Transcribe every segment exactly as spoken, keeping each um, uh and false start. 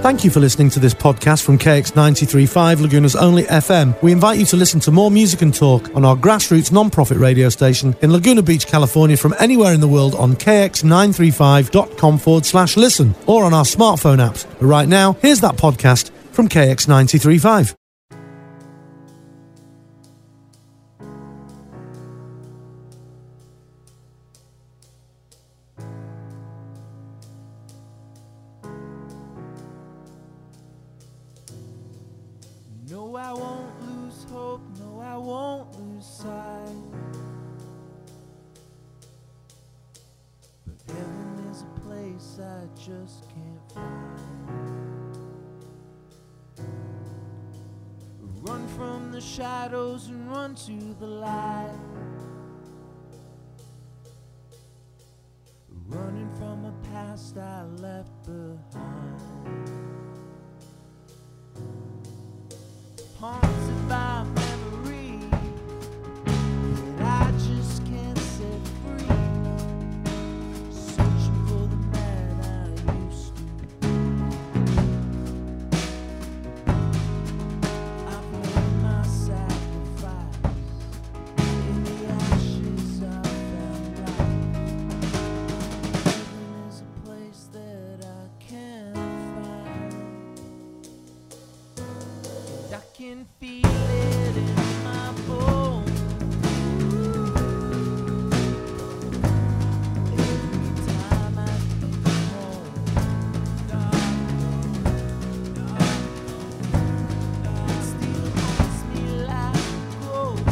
Thank you for listening to this podcast from K X ninety-three point five, Laguna's only F M. We invite you to listen to more music and talk on our grassroots non-profit radio station in Laguna Beach, California, from anywhere in the world on k x nine three five dot com forward slash listen or on our smartphone apps. But right now, here's that podcast from K X ninety-three point five. No, I won't lose hope, no, I won't lose sight. But heaven is a place I just can't find. Run from the shadows and run to the light. Running from a past I left behind. Haunted by memory that I just can't set free. Searching for the man I used to be. I've made my sacrifice. In the ashes I found life. Heaven is a place that I can't find. I can feel it in my bones. Every time I think home, it still haunts me like a ghost.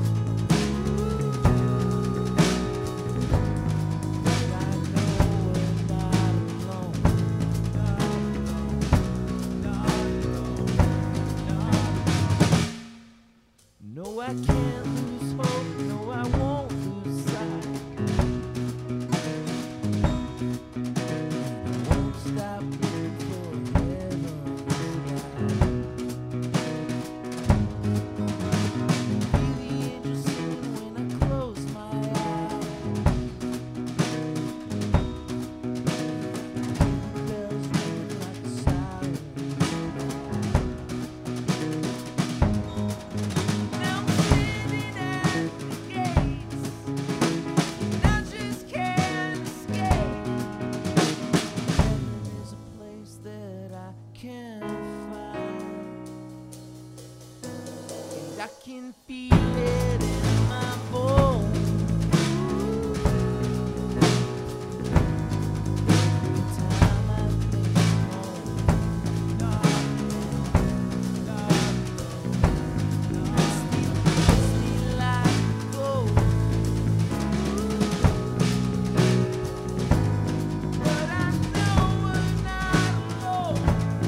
I know we're not alone. No, I can't lose hope, no, I won't lose sight. I won't stop looking for heaven's light. Hear the angels sing when I close my eyes. Bells ring like a siren. Now I'm standing at the gates, and I just can't escape. Heaven is a place that I can't find, and I can feel it in my bones. Every time I think home, it still haunts me like a ghost. But I know we're not alone.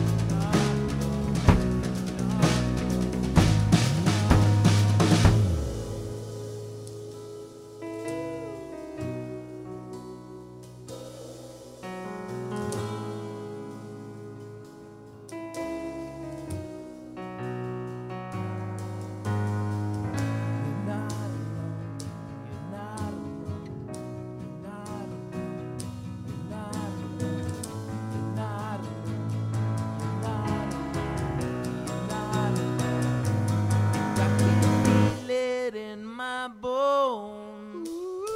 You're not alone. You're not alone. You're not alone. You're not alone. You're not alone. You're not alone. I can feel it in my bones.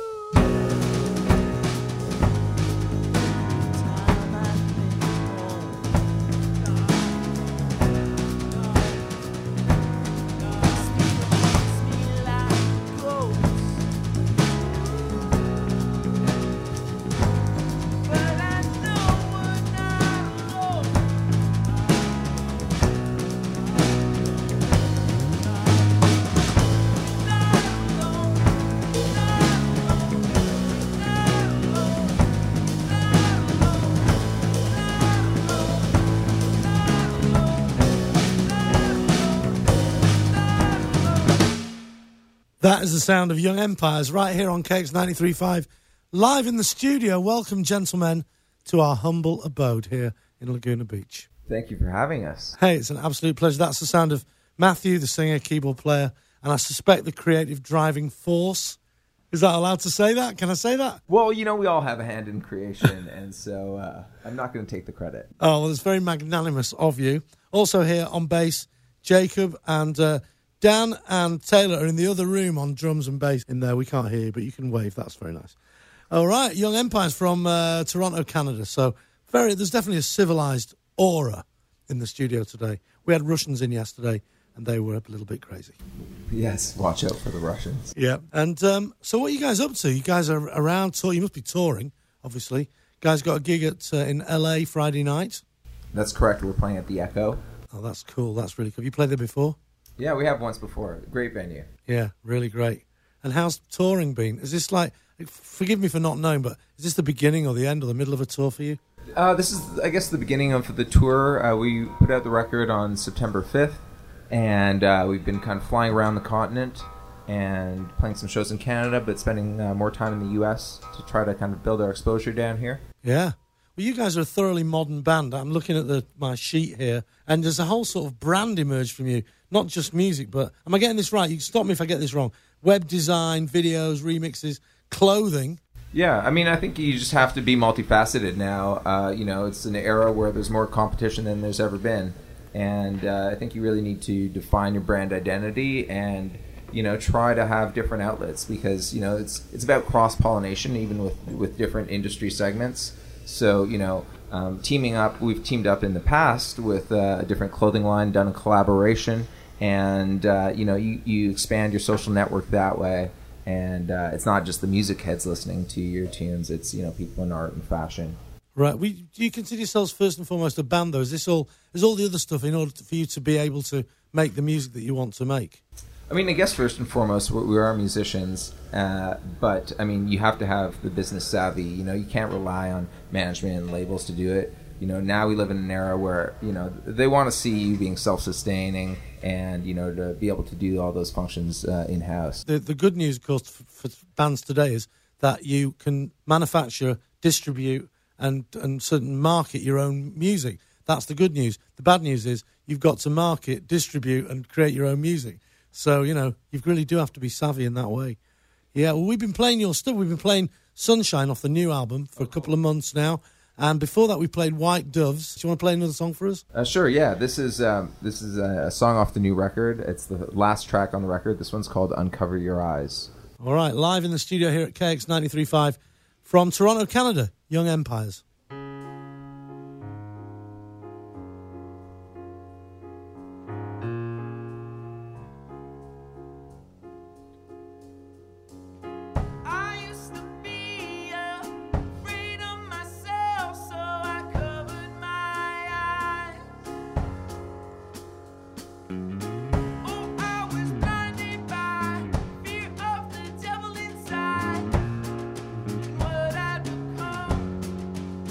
Every time I think home, it still haunts me like a ghost. But I know we're not alone. That is the sound of Young Empires right here on K X ninety-three point five, live in the studio. Welcome, gentlemen, to our humble abode here in Laguna Beach. Thank you for having us. Hey, it's an absolute pleasure. That's the sound of Matthew, the singer, keyboard player, and I suspect the creative driving force Is that allowed to say that? Can I say that? Well, you know, we all have a hand in creation, and so uh, I'm not going to take the credit. Oh, well, it's very magnanimous of you. Also here on bass, Jacob, and uh, Dan and Taylor are in the other room on drums and bass. In there, we can't hear you, but you can wave. That's very nice. All right, Young Empires from uh, Toronto, Canada. So very, there's definitely a civilized aura in the studio today. We had Russians in yesterday, and they were a little bit crazy. Yes, watch out for the Russians. Yeah. And um, so what are you guys up to? You guys are around, tour. You must be touring, obviously. You guys got a gig at uh, in L A Friday night. That's correct. We're playing at the Echo. Oh, that's cool. That's really cool. Have you played there before? Yeah, we have once before. Great venue. Yeah, really great. And how's touring been? Is this like, forgive me for not knowing, but is this the beginning or the end or the middle of a tour for you? Uh, this is, I guess, the beginning of the tour. Uh, we put out the record on September fifth. And uh, we've been kind of flying around the continent and playing some shows in Canada, but spending uh, more time in the U S to try to kind of build our exposure down here. Yeah. Well, you guys are a thoroughly modern band. I'm looking at the my sheet here, and there's a whole sort of brand emerged from you. Not just music, but... Am I getting this right? You can stop me if I get this wrong. Web design, videos, remixes, clothing. Yeah, I mean, I think you just have to be multifaceted now. Uh, you know, it's an era where there's more competition than there's ever been. And uh, I think you really need to define your brand identity and, you know, try to have different outlets because, you know, it's it's about cross-pollination even with, with different industry segments. So, you know, um, teaming up, we've teamed up in the past with uh, a different clothing line done in collaboration. And, uh, you know, you, you expand your social network that way. And uh, it's not just the music heads listening to your tunes. It's, you know, people in art and fashion. Right. We, do you consider yourselves first and foremost a band, though? Is this all? Is all the other stuff in order to, for you to be able to make the music that you want to make? I mean, I guess first and foremost, we are musicians, uh, but I mean, you have to have the business savvy. You know, you can't rely on management and labels to do it. You know, now we live in an era where you know they want to see you being self-sustaining and you know to be able to do all those functions uh, in house. The the good news, of course, for, for bands today is that you can manufacture, distribute, and and certain market your own music. That's the good news. The bad news is you've got to market, distribute, and create your own music. So, you know, you really do have to be savvy in that way. Yeah, well, we've been playing your stuff. We've been playing Sunshine off the new album for a couple of months now. And before that, we played White Doves. Do you want to play another song for us? Uh, sure, yeah. This is um, this is a, a song off the new record. It's the last track on the record. This one's called Uncover Your Eyes. All right, live in the studio here at K X ninety-three point five from Toronto, Canada, Young Empires. Inside, what I'd become.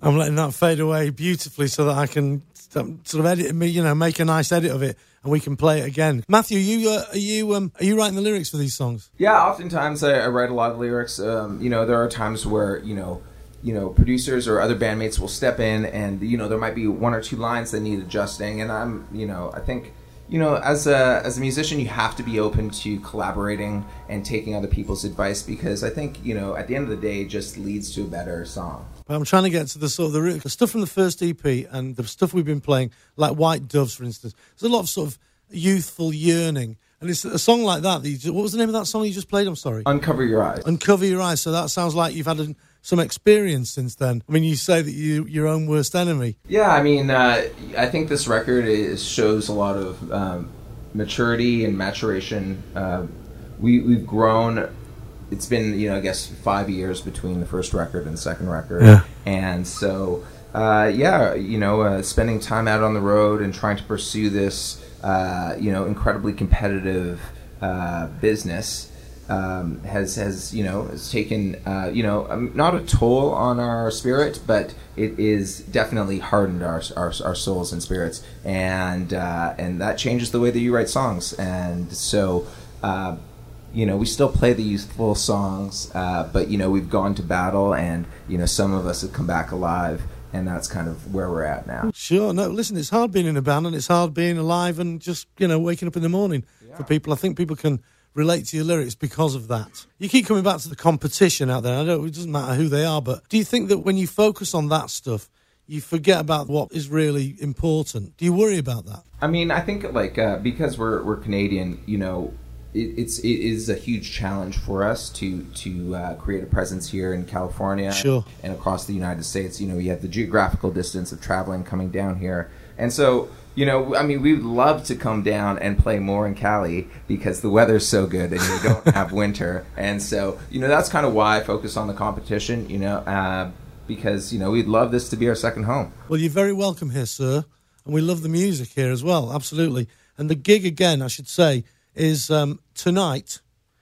I'm letting that fade away beautifully so that I can um, sort of edit me, you know, make a nice edit of it, and we can play it again. Matthew, you uh, are you um, are you writing the lyrics for these songs? Yeah, oftentimes I, I write a lot of lyrics. Um, you know, there are times where you know, you know, producers or other bandmates will step in, and you know, there might be one or two lines that need adjusting, and I'm, you know, I think. You know, as a as a musician, you have to be open to collaborating and taking other people's advice, because I think, you know, at the end of the day, it just leads to a better song. But I'm trying to get to the sort of the, the stuff from the first E P and the stuff we've been playing, like White Doves, for instance. There's a lot of sort of youthful yearning. And it's a song like that. that you just, what was the name of that song you just played? I'm sorry. Uncover Your Eyes. Uncover Your Eyes. So that sounds like you've had a, some experience since then. I mean, you say that you your own worst enemy. Yeah, I mean, uh, I think this record is, shows a lot of um, maturity and maturation. Uh, we, we've grown. It's been, you know, I guess five years between the first record and the second record. Yeah. And so, uh, yeah, you know, uh, spending time out on the road and trying to pursue this, uh, you know, incredibly competitive uh, business um, has, has, you know, has taken, uh, you know, um, not a toll on our spirit, but it is definitely hardened our our, our souls and spirits. And, uh, and that changes the way that you write songs. And so, uh, you know, we still play the youthful songs, uh, but, you know, we've gone to battle, and, you know, some of us have come back alive, and that's kind of where we're at now. Sure. No, listen, it's hard being in a band, and it's hard being alive and just, you know, waking up in the morning yeah. for people. I think people can relate to your lyrics because of that. You keep coming back to the competition out there. I don't, it doesn't matter who they are, but do you think that when you focus on that stuff, you forget about what is really important? Do you worry about that? I mean, I think, like, uh, because we're we're Canadian, you know, It, it's it is a huge challenge for us to to uh, create a presence here in California sure. and across the United States. You know, you have the geographical distance of traveling coming down here, and so you know, I mean, we'd love to come down and play more in Cali because the weather's so good and you don't have winter, and so you know that's kind of why I focus on the competition. You know, uh, because you know we'd love this to be our second home. Well, you're very welcome here, sir, and we love the music here as well, absolutely. And the gig again, I should say, is um, tonight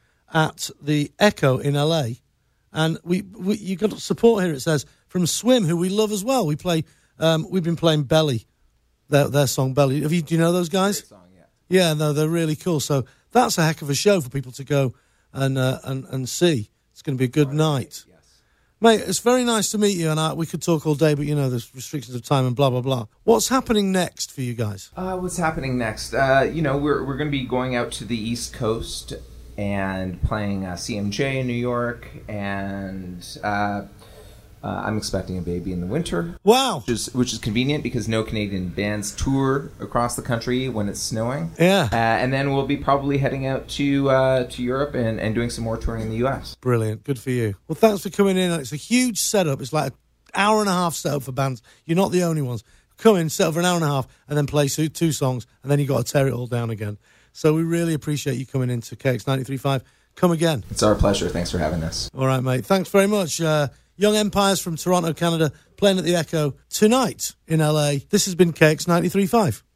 at the Echo in L A, and we, we you got support here. It says from Swim, who we love as well. We play. Um, we've been playing Belly, their their song Belly. Have you? Do you know those guys? Great song, yeah. Yeah, no, they're really cool. So that's a heck of a show for people to go and uh, and and see. It's going to be a good Right. night. Yes. Mate, it's very nice to meet you, and I, we could talk all day, but you know there's restrictions of time and blah blah blah. What's happening next for you guys? Uh, what's happening next? Uh, you know, we're we're going to be going out to the East Coast and playing uh, C M J in New York, and uh, uh, I'm expecting a baby in the winter. Wow, which is which is convenient because no Canadian bands tour across the country when it's snowing. Yeah, uh, and then we'll be probably heading out to uh, to Europe and, and doing some more touring in the U S. Brilliant, good for you. Well, thanks for coming in. It's a huge setup. It's like an hour and a half setup for bands. You're not the only ones. Come in, set up for an hour and a half, and then play two, two songs, and then you got to tear it all down again. So we really appreciate you coming into K X ninety-three point five. Come again. It's our pleasure. Thanks for having us. All right, mate. Thanks very much. Uh, Young Empires from Toronto, Canada, playing at the Echo tonight in L A. This has been K X ninety-three point five.